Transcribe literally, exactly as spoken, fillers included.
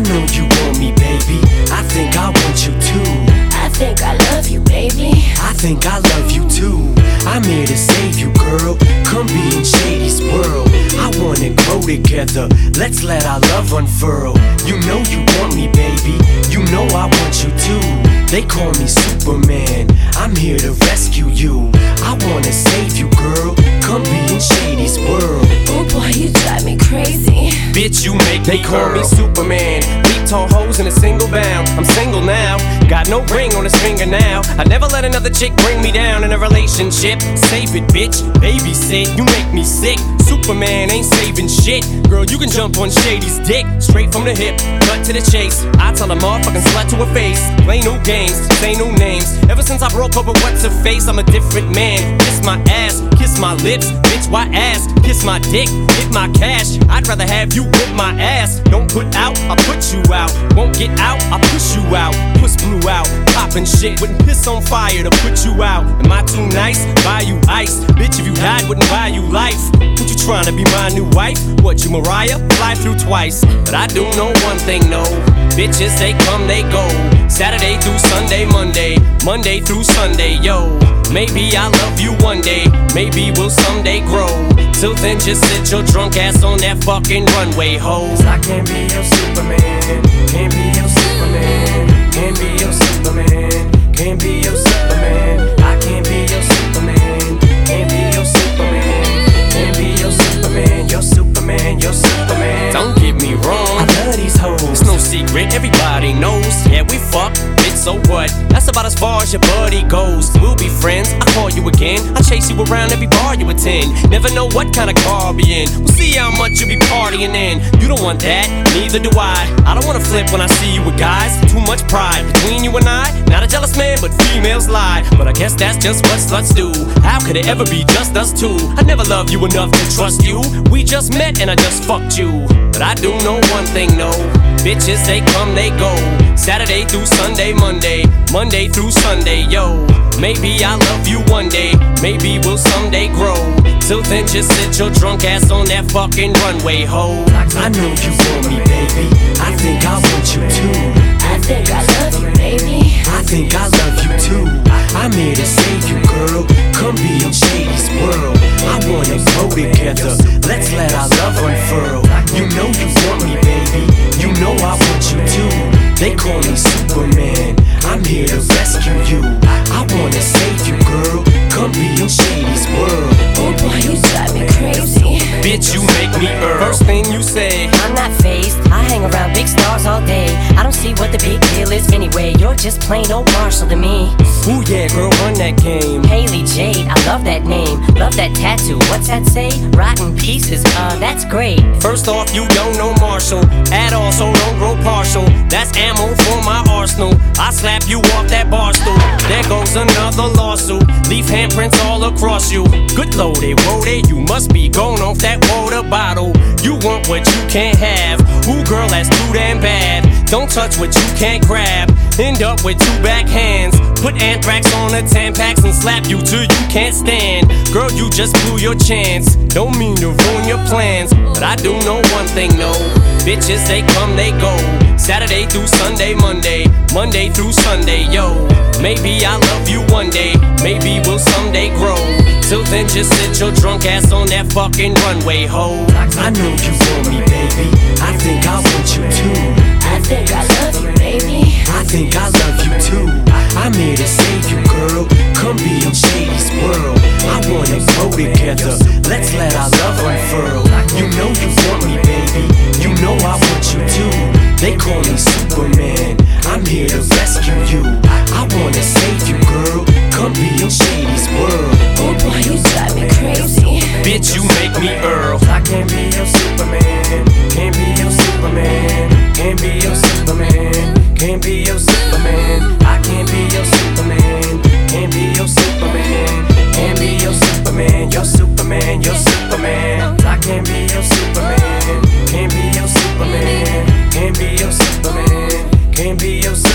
know you want me, baby. I think I want you too. I think I love you, baby. I think I love you too. I'm here to save you, girl. Come be in Shady's world. I wanna grow together. Let's let our love unfurl. You know you want me, baby. You know I want you too. They call me Superman. I'm here to rescue you. I wanna save you, girl. Come be in Shady's world. Oh boy, you drive me crazy. Bitch, you make They me call girl. me Superman. Leap tall hoes in a single bound. I'm single now. Got no ring on his finger now. I never let another chick bring me down in a relationship. Save it, bitch. Babysit. You make me sick. Superman ain't saving shit. Girl, you can jump on Shady's dick. Straight from the hip, cut to the chase. I tell a motherfucking slut to her face. Play no games, say no names. Ever since I broke up with what's her face, I'm a different man. Kiss my ass, kiss my lips. Bitch, why ass? Kiss my dick, hit my cash. I'd rather have you whip my ass. Don't put out, I put you out. Won't get out, I push you out. Puss blew out, poppin' shit. Wouldn't piss on fire to put you out. Am I too nice? Buy you ice. Bitch, if you died, wouldn't buy you life. What you trying to be my new wife? What, you Mariah? Fly through twice. But I do know one thing, no. Bitches, they come, they go. Saturday through Sunday, Monday. Monday through Sunday, yo. Maybe I'll love you one day. Maybe we'll someday grow. Till then, just sit your drunk ass on that fucking runway, ho. I can't be your Superman. Can't be your Superman. Can't be your Superman. Can't be your Superman. I can't be your Superman. Can't be your Superman. Can't be your Superman. You're Superman. You're Superman. Don't get me wrong, I love these hoes. it's no secret, everybody knows. Yeah, we fuck, bitch, so what? That's about as far as your buddy goes. We'll be friends, I'll call you again. I'll chase you around every bar you attend. Never know what kind of car I'll be in. We'll see how much you be partying in. You don't want that, neither do I. I don't wanna flip when I see you with guys. Too much pride between you and I. Not a jealous man, but females lie. But I guess that's just what sluts do. How could it ever be just us two? I never loved you enough to trust you. We just met and I just fucked you. But I do know one thing, no. Bitches, they come, they go. Saturday through Sunday, Monday. Monday through Sunday, yo. Maybe I'll love you one day. Maybe we'll someday grow. Till then, just sit your drunk ass on that fucking runway, ho. I know you want me, baby. I think I want you too. I think I love you, baby. I think I love you too. I'm here to save you, girl. Come be in Shady's world. I wanna grow together. Let's let our love unfurl. You know you want me, baby. You know I want you too. They call me Superman. I'm here to rescue you. I wanna save you, girl. Come be in Shady's world. Oh boy, you drive me crazy. Bitch, you make me Earl. First thing you say, I'm not phased. I hang around big stars all day. I don't see what the big deal is anyway. You're just plain old Marshall to me. ooh yeah, girl, run that game. Haley Jade, I love that name. Love that tattoo. What's that say? Rotten pieces. Uh, that's great. First off, you don't know Marshall at all, so don't grow partial. That's ammo for my arsenal. I slap you off that bar stool. There goes another lawsuit. Leave handprints all across you. Good loaded, woaded, you must be going off that water bottle. You want what you can't have. Ooh, girl, that's too damn bad. Don't touch what you can't grab. End up with two back hands. Put anthrax on the Tampax and slap you till you can't stand. Girl, you just blew your chance. Don't mean to ruin your plans, but I do know one thing, no. Bitches, they come, they go. Saturday through Sunday, Monday. Monday through Sunday, yo. Maybe I'll love you one day. Maybe we'll someday grow. Till then, just sit your drunk ass on that fucking runway, ho. I know you want me, baby. I think I want you too. I think I love you, baby. I think I love you too. I'm here to save you, girl. Come be in Shady's world. I wanna grow together. Let's let our love unfurl. You know you want me, baby. You know I want you too. They call me Superman. I'm here to rescue you. I wanna save you, girl. Come be in Shady's world. Oh boy, you drive me crazy. Bitch, you make me Earl. I can't be your Superman. Can't be your Superman. Can't be your Superman. Can't be your Superman. I can't be your Superman. Can't be your Superman. Can't be your Superman. You're Superman. You're Superman. I can't be your Superman. Can't be your Superman. Can't be your Superman. Can't be your